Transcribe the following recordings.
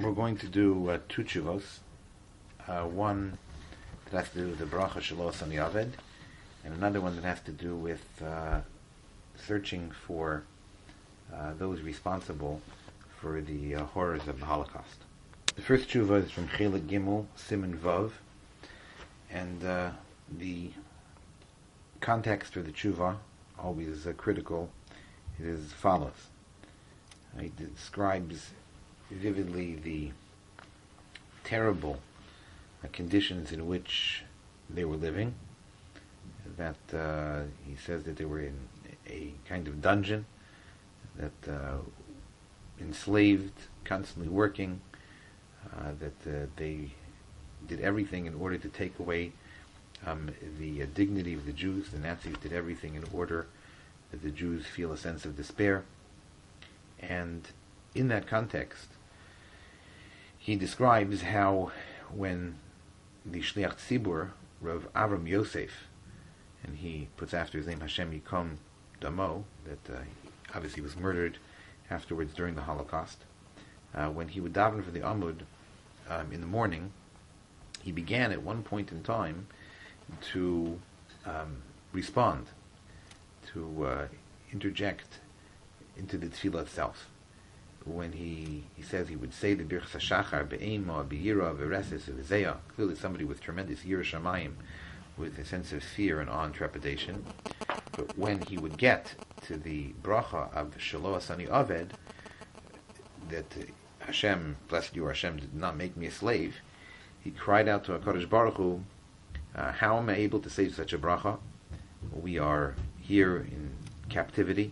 We're going to do two tshuvos. One that has to do with the bracha shalos on Yaved, and another one that has to do with searching for those responsible for the horrors of the Holocaust. The first tshuva is from Chelik Gimel, Siman Vav, and the context for the tshuva, always critical, it is as follows. It describes vividly the terrible conditions in which they were living. That he says that they were in a kind of dungeon, that enslaved, constantly working, that they did everything in order to take away the dignity of the Jews. The Nazis did everything in order that the Jews feel a sense of despair. And in that context, he describes how when the Shliach Tzibur, Rav Avram Yosef, and he puts after his name Hashem Yikom Damo, that obviously was murdered afterwards during the Holocaust, when he would daven for the Amud in the morning, he began at one point in time to respond, to interject into the tefillah itself. When he says he would say the Birchas HaShachar be'ema, be'yira, ve'reses, ve'zeya, clearly somebody with tremendous yira shamayim, with a sense of fear and awe and trepidation. But when he would get to the bracha of Shelo Asani Aved, that Hashem, blessed you, Hashem, did not make me a slave, he cried out to HaKadosh Baruch Hu, how am I able to say such a bracha? We are here in captivity.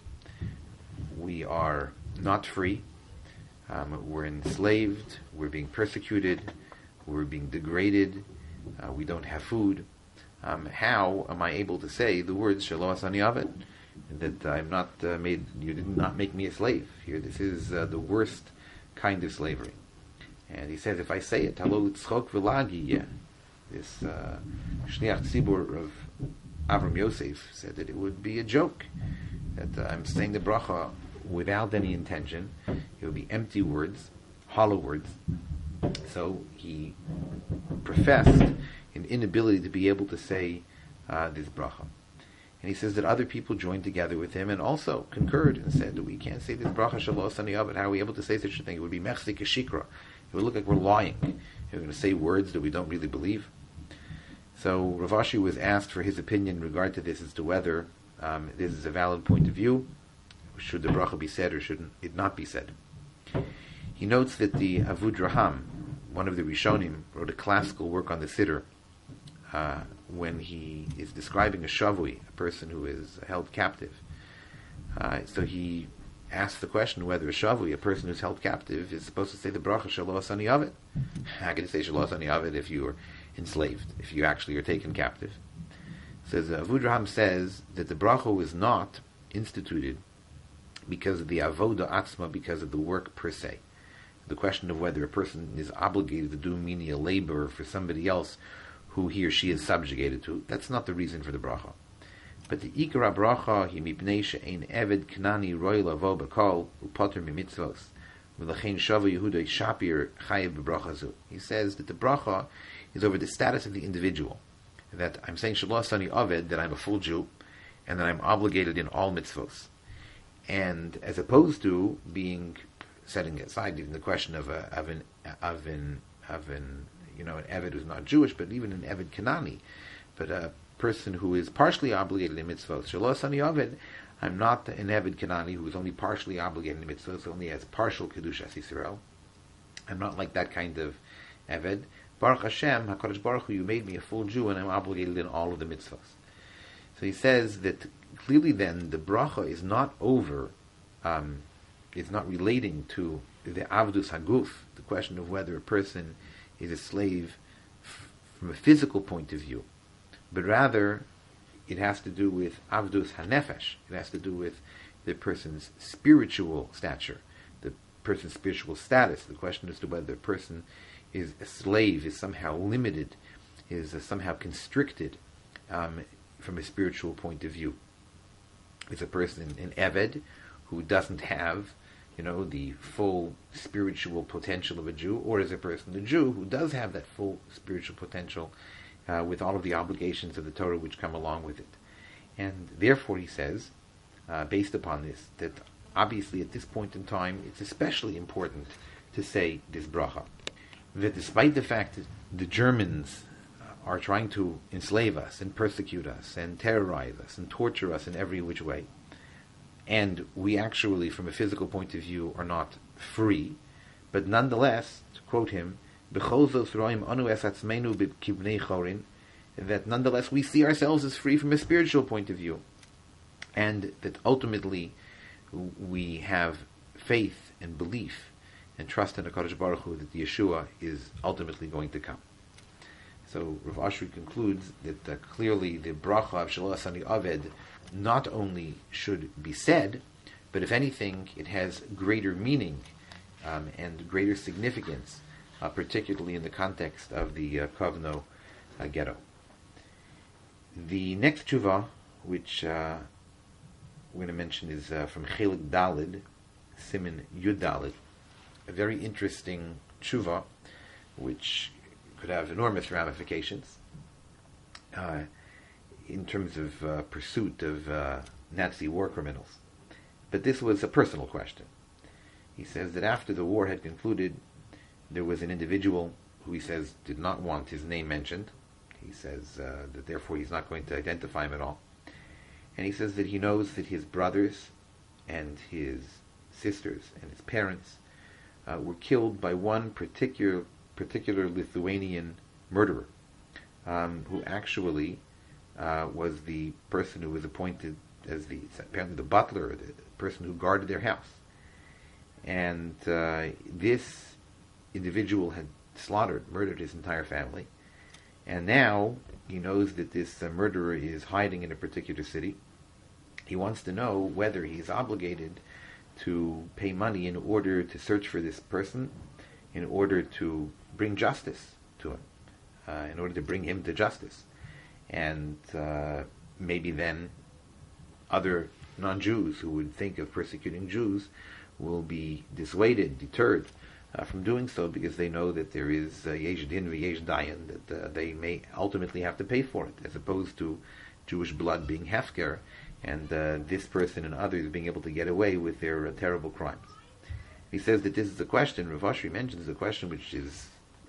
We are not free. We're enslaved. We're being persecuted. We're being degraded. We don't have food. How am I able to say the words Shelo Asani Aved? That I'm not made. You did not make me a slave. Here, this is the worst kind of slavery. And he says, if I say it, Halo Tzchok V'Lagi, this Shliach Tzibur of Avram Yosef said that it would be a joke, that I'm saying the bracha without any intention. It would be empty words, hollow words. So he professed an inability to be able to say this bracha. And he says that other people joined together with him and also concurred and said that we can't say this bracha Shelo Asani Aved. How are we able to say such a thing? It would be mechzik shikra. It would look like we're lying. We're going to say words that we don't really believe. So Rav Ashi was asked for his opinion in regard to this, as to whether this is a valid point of view. Should the bracha be said or should it not be said? He notes that the Avud Raham, one of the Rishonim, wrote a classical work on the Siddur when he is describing a shavui, a person who is held captive. So he asks the question whether a shavui, a person who's held captive, is supposed to say the bracha Shelo Asani Aved. How can you say Shelo Asani Aved if you are enslaved, if you actually are taken captive? Says Avud Raham says that the bracha was not instituted because of the avoda atzma, because of the work per se. The question of whether a person is obligated to do menial labor for somebody else who he or she is subjugated to, that's not the reason for the bracha. But the ikra bracha hi mipnei she'ein eved knani roy lavo b'kol u'poter mimitzvos v'lachein shava Yehuda shapir chayev b'bracha zu. He says that the bracha is over the status of the individual. That I'm saying Shelo Asani Aved, that I'm a full Jew, and that I'm obligated in all mitzvos. And as opposed to being, setting aside even the question of an Eved who's not Jewish, but even an Eved Kanani, but a person who is partially obligated in mitzvot. Shelo Asani Aved, I'm not an Eved Kanani who is only partially obligated in mitzvot, only has partial Kedushas Yisrael. I'm not like that kind of Eved. Baruch Hashem, HaKadosh Baruch Hu, you made me a full Jew and I'm obligated in all of the mitzvot. So he says that clearly then the bracha is not over, it's not relating to the avdus haguf, the question of whether a person is a slave from a physical point of view, but rather it has to do with avdus hanefesh. It has to do with the person's spiritual stature, the person's spiritual status. The question as to whether a person is a slave, is somehow limited, is somehow constricted from a spiritual point of view. Is a person, an Eved, who doesn't have the full spiritual potential of a Jew, or is a person, a Jew, who does have that full spiritual potential with all of the obligations of the Torah which come along with it. And therefore he says, based upon this, that obviously at this point in time it's especially important to say this bracha. That despite the fact that the Germans are trying to enslave us and persecute us and terrorize us and torture us in every which way, and we actually, from a physical point of view, are not free, but nonetheless, to quote him, that nonetheless we see ourselves as free from a spiritual point of view, and that ultimately we have faith and belief and trust in HaKadosh Baruch Hu that the Yeshua is ultimately going to come. So Rav Ashri concludes that clearly the bracha of Shalom Asani Aved not only should be said, but if anything, it has greater meaning and greater significance, particularly in the context of the Kovno ghetto. The next tshuva, which we're going to mention, is from Chelik Dalid, Siman Yud Dalid, a very interesting tshuva, which could have enormous ramifications in terms of pursuit of Nazi war criminals. But this was a personal question. He says that after the war had concluded, there was an individual who he says did not want his name mentioned. He says that therefore he's not going to identify him at all. And he says that he knows that his brothers and his sisters and his parents were killed by one particular Lithuanian murderer, who actually was the person who was appointed as apparently the butler, the person who guarded their house. And this individual had murdered his entire family. And now he knows that this murderer is hiding in a particular city. He wants to know whether he is obligated to pay money in order to search for this person, in order to bring justice to him, in order to bring him to justice. And maybe then other non-Jews who would think of persecuting Jews will be dissuaded, deterred from doing so, because they know that there is yesh din v'yesh dayan, that they may ultimately have to pay for it, as opposed to Jewish blood being hefker, and this person and others being able to get away with their terrible crimes. He says that this is a question, Rav Ashri mentions a question which is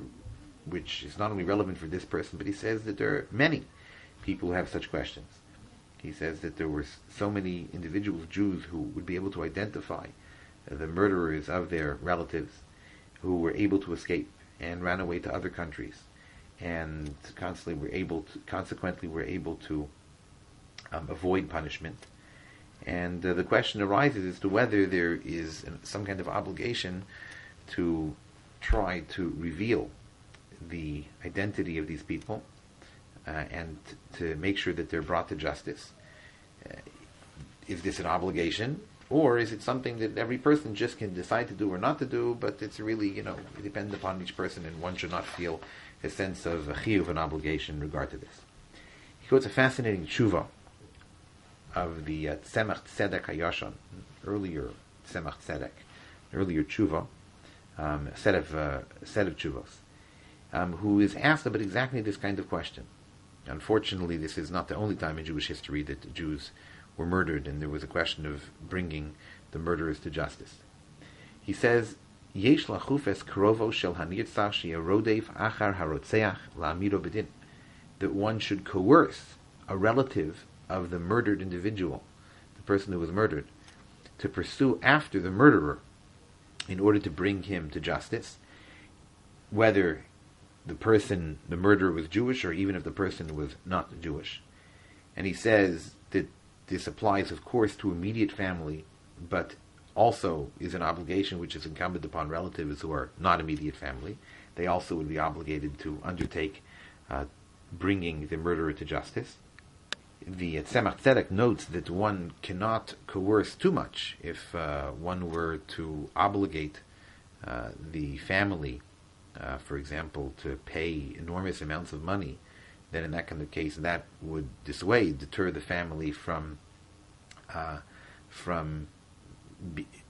not only relevant for this person, but he says that there are many people who have such questions. He says that there were so many individuals, Jews, who would be able to identify the murderers of their relatives, who were able to escape and ran away to other countries, and consequently were able to avoid punishment. And the question arises as to whether there is some kind of obligation to try to reveal the identity of these people and to make sure that they're brought to justice. Is this an obligation, or is it something that every person just can decide to do or not to do, but it's really, it depends upon each person, and one should not feel a sense of a chiyuv, an obligation in regard to this. He quotes a fascinating tshuva of the Tzemach Tzedek Hayashon, earlier Tzemach Tzedek, earlier tshuva, set of tshuvos, who is asked about exactly this kind of question. Unfortunately, this is not the only time in Jewish history that the Jews were murdered, and there was a question of bringing the murderers to justice. He says, Yesh lachufes krovo shel hanirtzach sheyerodef achar harotzeach la'amido bedin, that one should coerce a relative of the murdered individual, the person who was murdered, to pursue after the murderer in order to bring him to justice, whether the murderer was Jewish, or even if the person was not Jewish. And he says that this applies, of course, to immediate family, but also is an obligation which is incumbent upon relatives who are not immediate family. They also would be obligated to undertake bringing the murderer to justice. The Tzemach Tzedek notes that one cannot coerce too much. If one were to obligate the family, for example, to pay enormous amounts of money, then in that kind of case, that would deter the family from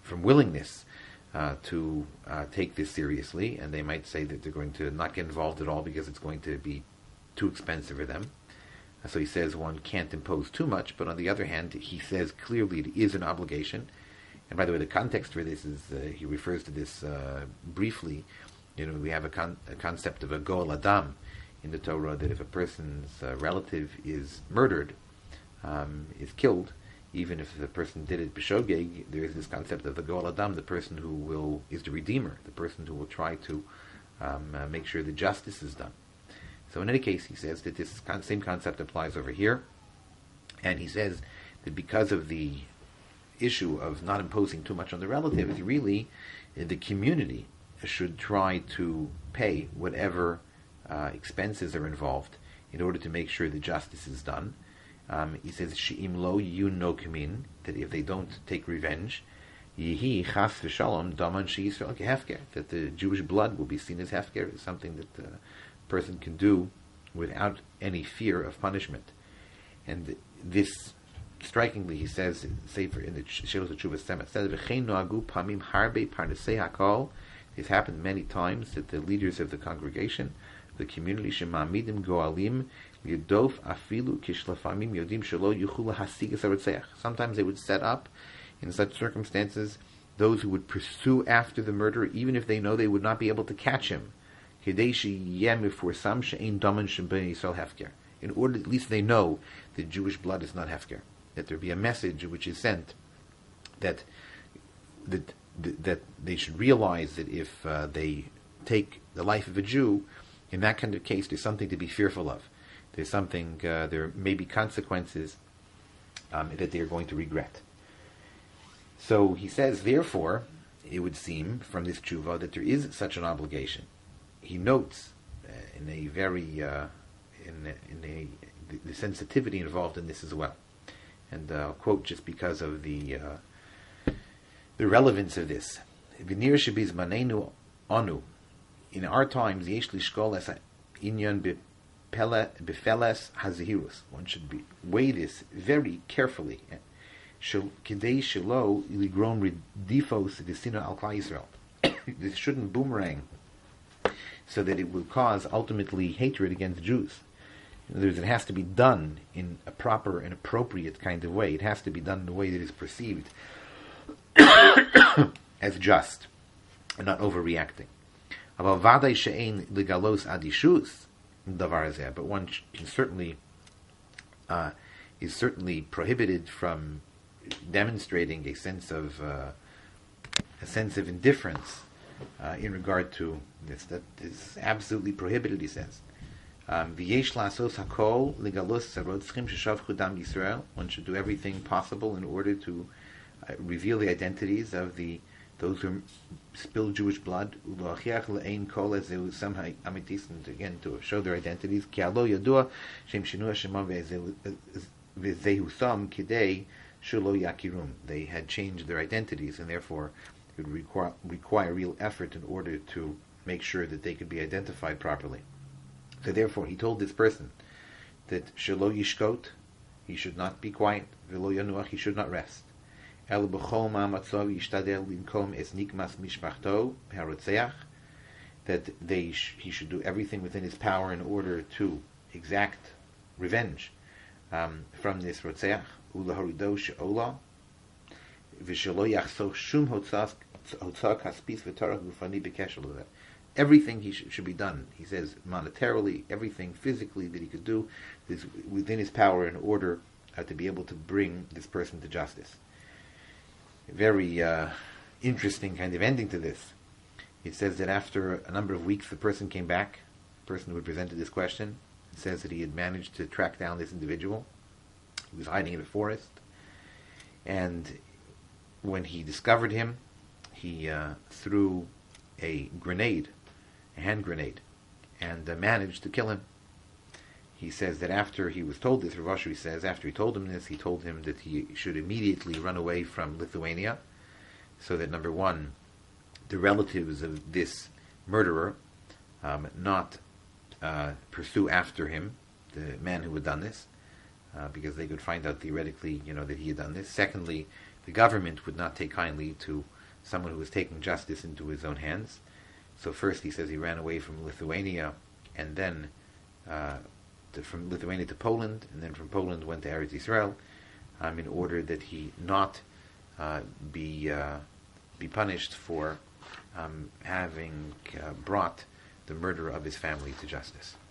from willingness to take this seriously, and they might say that they're going to not get involved at all because it's going to be too expensive for them. So he says one can't impose too much, but on the other hand, he says clearly it is an obligation. And by the way, the context for this is, he refers to this briefly. We have a concept of a goel adam in the Torah, that if a person's relative is murdered, is killed, even if the person did it b'shogeg, there is this concept of the goel adam, the person who is the redeemer, the person who will try to make sure that justice is done. So in any case, he says that this same concept applies over here, and he says that because of the issue of not imposing too much on the relatives, really the community should try to pay whatever expenses are involved in order to make sure that justice is done. He says, "She'im lo yun no kamin," that if they don't take revenge, yihi chas v'shalom daman she'Yisrael kehefker, that the Jewish blood will be seen as hefker, as something that the person can do without any fear of punishment. And this, strikingly, he says, say for in the Shilos HaTshuvah Semet, says, "V'chein noagu pamim harbe parnasei hakol." It's happened many times that the leaders of the congregation, the community, shema'amidim goalim Yudof afilu kishlafamim yodim shelo yuchul hasigas harotzeach. Sometimes they would set up, in such circumstances, those who would pursue after the murderer, even if they know they would not be able to catch him. Kedei sheyeh mefursam she'ein daman shebnei Yisrael hefker. In order, at least they know that Jewish blood is not hefker. That there be a message which is sent that they should realize that if they take the life of a Jew, in that kind of case, there's something to be fearful of. There's something, there may be consequences that they are going to regret. So he says, therefore, it would seem from this tshuva that there is such an obligation. He notes in a very the sensitivity involved in this as well. And I'll quote just because of the relevance of this. V'nir shebiz manenu anu. In our times, yesh lishkol es inyan befeles hazihirus. One should weigh this very carefully. Kidei shelo iligron redifos v'sina al klal Yisrael. This shouldn't boomerang, so that it will cause ultimately hatred against Jews. In other words, it has to be done in a proper and appropriate kind of way. It has to be done in a way that is perceived as just and not overreacting. But one can certainly is certainly prohibited from demonstrating a sense of indifference in regard to this. That is absolutely prohibited, he says. One should do everything possible in order to reveal the identities of those who spilled Jewish blood, and again to show their identities. They had changed their identities, and therefore it would require real effort in order to make sure that they could be identified properly. So therefore he told this person that shelo yishkot, he should not be quiet, v'lo yanuach, he should not rest. El b'chol ma'amatzav yishtadel linkom es nikmas mishpachto harotzeach, that he should do everything within his power in order to exact revenge from this rotzeach, ulahorido she'ola, v'shelo yachsoch shum hotzak haspis v'torah gufani b'keshel. Everything he should be done, he says, monetarily, everything physically that he could do is within his power in order to be able to bring this person to justice. A very interesting kind of ending to this. It says that after a number of weeks the person came back, the person who had presented this question. It says that he had managed to track down this individual. He was hiding in a forest. And when he discovered him, he threw a hand grenade, and managed to kill him. He says that after he was told this, Rav Ashri says, after he told him this, he told him that he should immediately run away from Lithuania, so that, number one, the relatives of this murderer not pursue after him, the man who had done this, because they could find out theoretically, that he had done this. Secondly, the government would not take kindly to someone who was taking justice into his own hands. So first he says he ran away from Lithuania, and then from Lithuania to Poland, and then from Poland went to Eretz Yisrael, in order that he not be punished for having brought the murder of his family to justice.